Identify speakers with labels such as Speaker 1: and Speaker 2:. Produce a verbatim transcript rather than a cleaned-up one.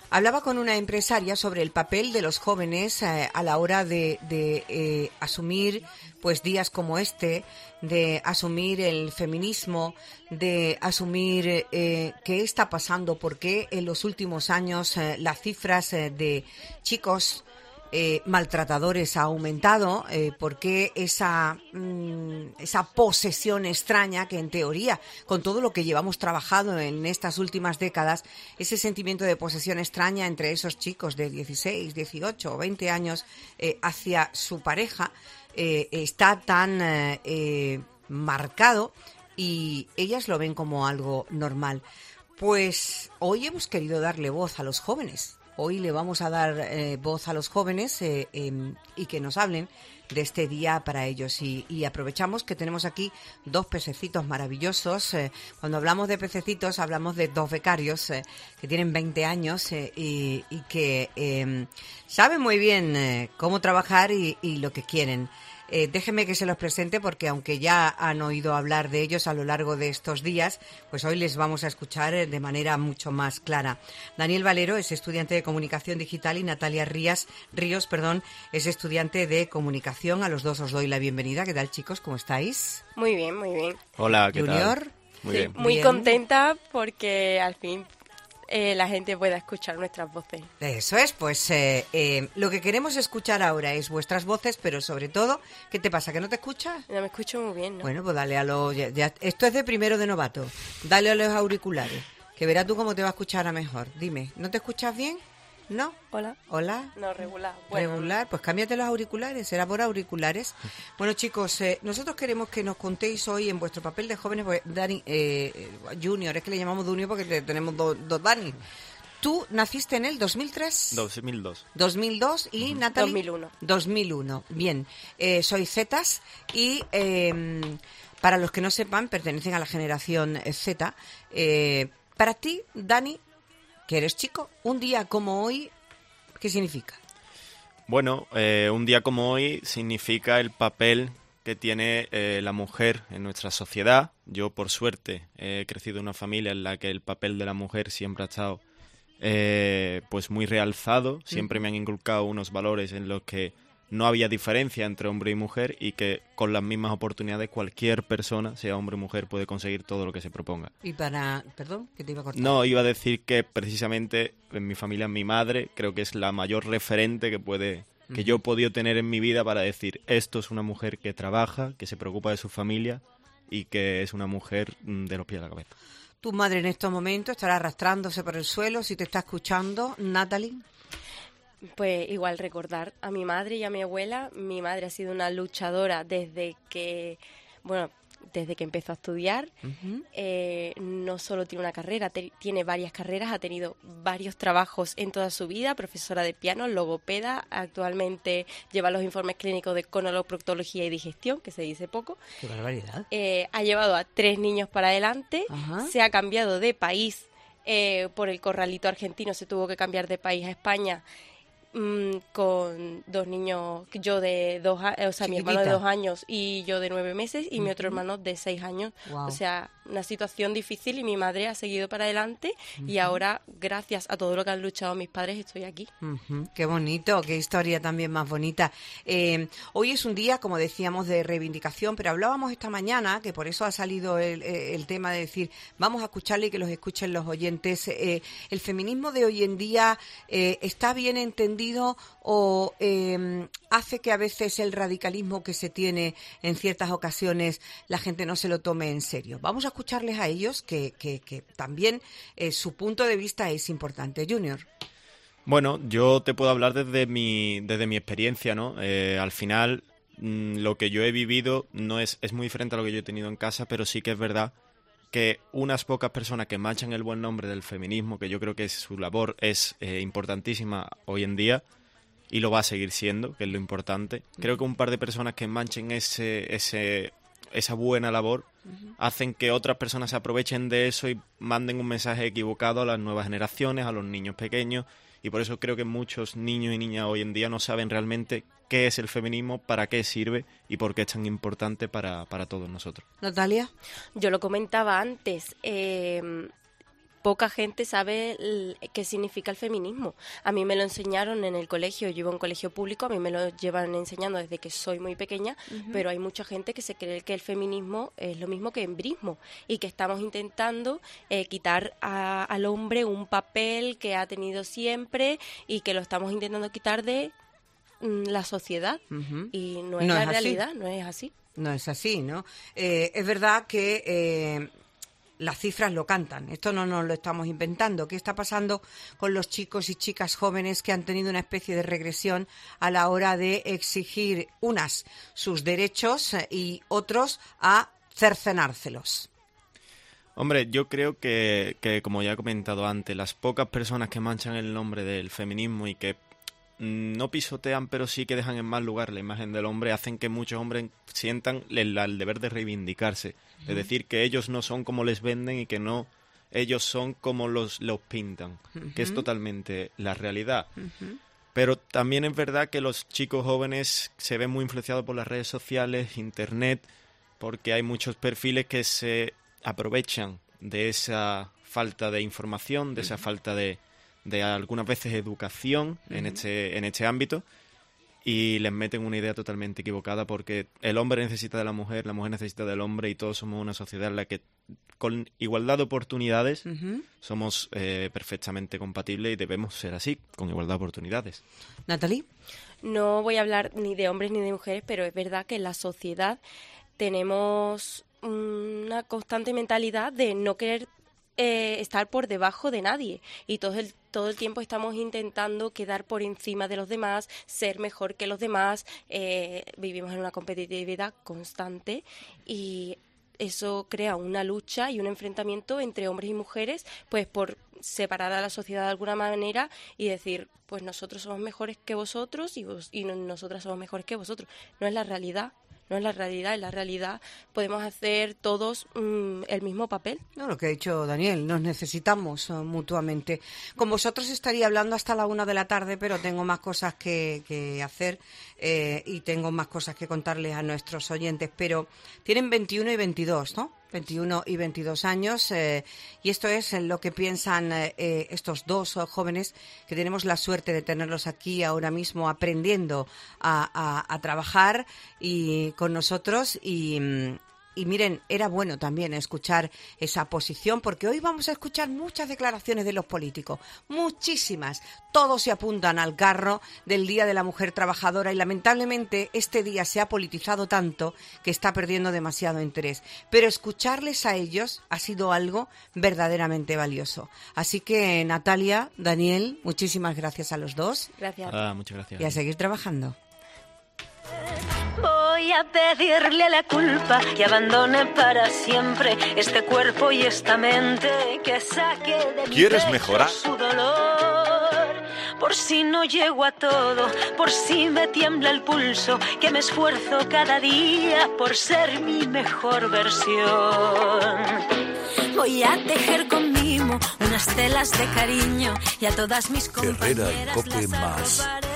Speaker 1: Hablaba con una empresaria sobre el papel de los jóvenes eh, a la hora de, de eh, asumir pues días como este, de asumir el feminismo, de asumir eh, qué está pasando, por qué en los últimos años eh, las cifras eh, de chicos Eh, maltratadores ha aumentado, eh, porque esa mmm, esa posesión extraña que en teoría, con todo lo que llevamos trabajado en estas últimas décadas, ese sentimiento de posesión extraña entre esos chicos de dieciséis, dieciocho o veinte años eh, hacia su pareja eh, está tan eh, eh, marcado y ellas lo ven como algo normal. Pues hoy hemos querido darle voz a los jóvenes. Hoy le vamos a dar eh, voz a los jóvenes eh, eh, y que nos hablen de este día para ellos. Y, y aprovechamos que tenemos aquí dos pececitos maravillosos. Eh, cuando hablamos de pececitos, hablamos de dos becarios eh, que tienen veinte años eh, y, y que eh, saben muy bien eh, cómo trabajar y, y lo que quieren. Eh, déjenme que se los presente porque aunque ya han oído hablar de ellos a lo largo de estos días, pues hoy les vamos a escuchar de manera mucho más clara. Daniel Valero es estudiante de Comunicación Digital y Natalia Rías, Ríos perdón, es estudiante de Comunicación. A los dos os doy la bienvenida. ¿Qué tal, chicos? ¿Cómo estáis?
Speaker 2: Muy bien, muy bien.
Speaker 3: Hola, ¿qué
Speaker 1: Junior.
Speaker 3: tal? Muy
Speaker 2: sí,
Speaker 3: bien.
Speaker 2: Muy
Speaker 1: bien.
Speaker 2: contenta porque al fin eh, la gente pueda escuchar nuestras voces.
Speaker 1: Eso es, pues eh, eh, lo que queremos escuchar ahora es vuestras voces, pero sobre todo, ¿qué te pasa? ¿Que no te escuchas?
Speaker 2: No me escucho muy bien, ¿no?
Speaker 1: Bueno, pues dale a los... ya- ya- esto es de primero de novato. Dale a los auriculares, que verás tú cómo te va a escuchar a mejor. Dime, ¿no te escuchas bien? ¿No?
Speaker 2: Hola.
Speaker 1: Hola.
Speaker 2: No, regular. Bueno,
Speaker 1: Regular, pues cámbiate los auriculares, será por auriculares. Bueno, chicos, eh, nosotros queremos que nos contéis hoy en vuestro papel de jóvenes, pues, Dani, eh, Junior, es que le llamamos Junior porque te- tenemos dos dos Dani. Tú naciste en el dos mil tres,
Speaker 3: dos mil dos.
Speaker 1: dos mil dos y Natalie
Speaker 2: dos mil uno.
Speaker 1: dos mil uno. Bien, eh, soy Zetas y eh, para los que no sepan, pertenecen a la generación Z. Eh, para ti, Dani, que eres chico, un día como hoy, ¿qué significa?
Speaker 3: Bueno, eh, un día como hoy significa el papel que tiene eh, la mujer en nuestra sociedad. Yo, por suerte, he crecido en una familia en la que el papel de la mujer siempre ha estado eh, pues muy realzado. Siempre me han inculcado unos valores en los que no había diferencia entre hombre y mujer y que con las mismas oportunidades cualquier persona, sea hombre o mujer, puede conseguir todo lo que se proponga.
Speaker 1: Y para... Perdón, que te iba a cortar.
Speaker 3: No, iba a decir que precisamente en mi familia mi madre creo que es la mayor referente que puede que yo he podido tener en mi vida para decir esto es una mujer que trabaja, que se preocupa de su familia y que es una mujer mm, de los pies a la cabeza.
Speaker 1: Tu madre en estos momentos estará arrastrándose por el suelo, si te está escuchando, Natalie.
Speaker 2: Pues igual recordar a mi madre y a mi abuela. Mi madre ha sido una luchadora desde que, bueno, desde que empezó a estudiar.
Speaker 1: Uh-huh.
Speaker 2: Eh, no solo tiene una carrera, te- tiene varias carreras, ha tenido varios trabajos en toda su vida, profesora de piano, logopeda, actualmente lleva los informes clínicos de conoloproctología y digestión, que se dice poco.
Speaker 1: Qué barbaridad.
Speaker 2: Eh, ha llevado a tres niños para adelante,
Speaker 1: Ajá.
Speaker 2: se ha cambiado de país eh, por el corralito argentino, se tuvo que cambiar de país a España mm, con dos niños, yo de dos años, o sea, mi hermano de
Speaker 1: Chiquitita.
Speaker 2: dos años y yo de nueve meses y mi otro hermano de seis años.
Speaker 1: Guau.
Speaker 2: O sea, una situación difícil y mi madre ha seguido para adelante y ahora, gracias a todo lo que han luchado mis padres, estoy aquí.
Speaker 1: Ujú, qué bonito, qué historia también más bonita. Eh, hoy es un día, como decíamos, de reivindicación, pero hablábamos esta mañana, que por eso ha salido el, el tema de decir, vamos a escucharle y que los escuchen los oyentes. Eh, ¿El feminismo de hoy en día eh, está bien entendido o eh, hace que a veces el radicalismo que se tiene en ciertas ocasiones la gente no se lo tome en serio? Vamos a escucharles a ellos, que, que, que también eh, su punto de vista es importante. Junior.
Speaker 3: Bueno, yo te puedo hablar desde mi, desde mi experiencia, ¿no? Eh, al final, mmm, lo que yo he vivido no es, es muy diferente a lo que yo he tenido en casa, pero sí que es verdad que unas pocas personas que manchan el buen nombre del feminismo, que yo creo que su labor es eh, importantísima hoy en día, y lo va a seguir siendo, que es lo importante. Creo que un par de personas que manchen ese, ese, esa buena labor hacen que otras personas se aprovechen de eso y manden un mensaje equivocado a las nuevas generaciones, a los niños pequeños, y por eso creo que muchos niños y niñas hoy en día no saben realmente qué es el feminismo, para qué sirve y por qué es tan importante para, para todos nosotros.
Speaker 1: Natalia.
Speaker 2: Yo lo comentaba antes, eh, poca gente sabe el, qué significa el feminismo. A mí me lo enseñaron en el colegio, yo iba a un colegio público, a mí me lo llevan enseñando desde que soy muy pequeña, uh-huh. pero hay mucha gente que se cree que el feminismo es lo mismo que embrismo y que estamos intentando eh, quitar a, al hombre un papel que ha tenido siempre y que lo estamos intentando quitar de mm, la sociedad. Uh-huh. Y no es
Speaker 1: no
Speaker 2: la
Speaker 1: es
Speaker 2: realidad,
Speaker 1: así.
Speaker 2: no es así.
Speaker 1: No es así, ¿no? Eh, es verdad que... Eh, las cifras lo cantan, esto no nos lo estamos inventando. ¿Qué está pasando con los chicos y chicas jóvenes que han tenido una especie de regresión a la hora de exigir unas sus derechos y otros a cercenárselos?
Speaker 3: Hombre, yo creo que, que, como ya he comentado antes, las pocas personas que manchan el nombre del feminismo y que no pisotean, pero sí que dejan en mal lugar la imagen del hombre, hacen que muchos hombres sientan el, el deber de reivindicarse. Uh-huh. Es decir, que ellos no son como les venden y que no ellos son como los, los pintan, uh-huh. que es totalmente la realidad. Uh-huh. Pero también es verdad que los chicos jóvenes se ven muy influenciados por las redes sociales, internet, porque hay muchos perfiles que se aprovechan de esa falta de información, de uh-huh. esa falta de... de algunas veces educación uh-huh. en este en este ámbito y les meten una idea totalmente equivocada porque el hombre necesita de la mujer, la mujer necesita del hombre y todos somos una sociedad en la que con igualdad de oportunidades uh-huh. somos eh, perfectamente compatibles y debemos ser así, con igualdad de oportunidades.
Speaker 1: Natalie.
Speaker 2: No voy a hablar ni de hombres ni de mujeres, pero es verdad que en la sociedad tenemos una constante mentalidad de no querer Eh, estar por debajo de nadie y todo el, todo el tiempo estamos intentando quedar por encima de los demás, ser mejor que los demás, eh, vivimos en una competitividad constante y eso crea una lucha y un enfrentamiento entre hombres y mujeres pues por separar a la sociedad de alguna manera y decir pues nosotros somos mejores que vosotros y, vos, y nosotras somos mejores que vosotros. No es la realidad. No es la realidad, en la realidad podemos hacer todos mmm, el mismo papel.
Speaker 1: No, lo que ha dicho Daniel, nos necesitamos uh, mutuamente. Con vosotros estaría hablando hasta la una de la tarde, pero tengo más cosas que, que hacer eh, y tengo más cosas que contarles a nuestros oyentes, pero tienen veintiuno y veintidós, ¿no? veintiuno y veintidós años eh, y esto es lo que piensan eh, estos dos jóvenes que tenemos la suerte de tenerlos aquí ahora mismo aprendiendo a, a, a trabajar y con nosotros y... Y miren, era bueno también escuchar esa posición, porque hoy vamos a escuchar muchas declaraciones de los políticos, muchísimas. Todos se apuntan al carro del Día de la Mujer Trabajadora y lamentablemente este día se ha politizado tanto que está perdiendo demasiado interés. Pero escucharles a ellos ha sido algo verdaderamente valioso. Así que Natalia, Daniel, muchísimas gracias a los dos.
Speaker 2: Gracias.
Speaker 3: Ah, muchas gracias.
Speaker 1: Y a seguir trabajando.
Speaker 4: Voy a pedirle a la culpa que abandone para siempre este cuerpo y esta mente, que saque de mi
Speaker 5: ¿Quieres
Speaker 4: pecho
Speaker 5: mejorar?
Speaker 4: su dolor. Por si no llego a todo, por si me tiembla el pulso, que me esfuerzo cada día por ser mi mejor versión. Voy a tejer con mimo unas telas de cariño y a todas mis compañeras
Speaker 5: Herrera y Cope
Speaker 4: las hago
Speaker 5: más.
Speaker 4: para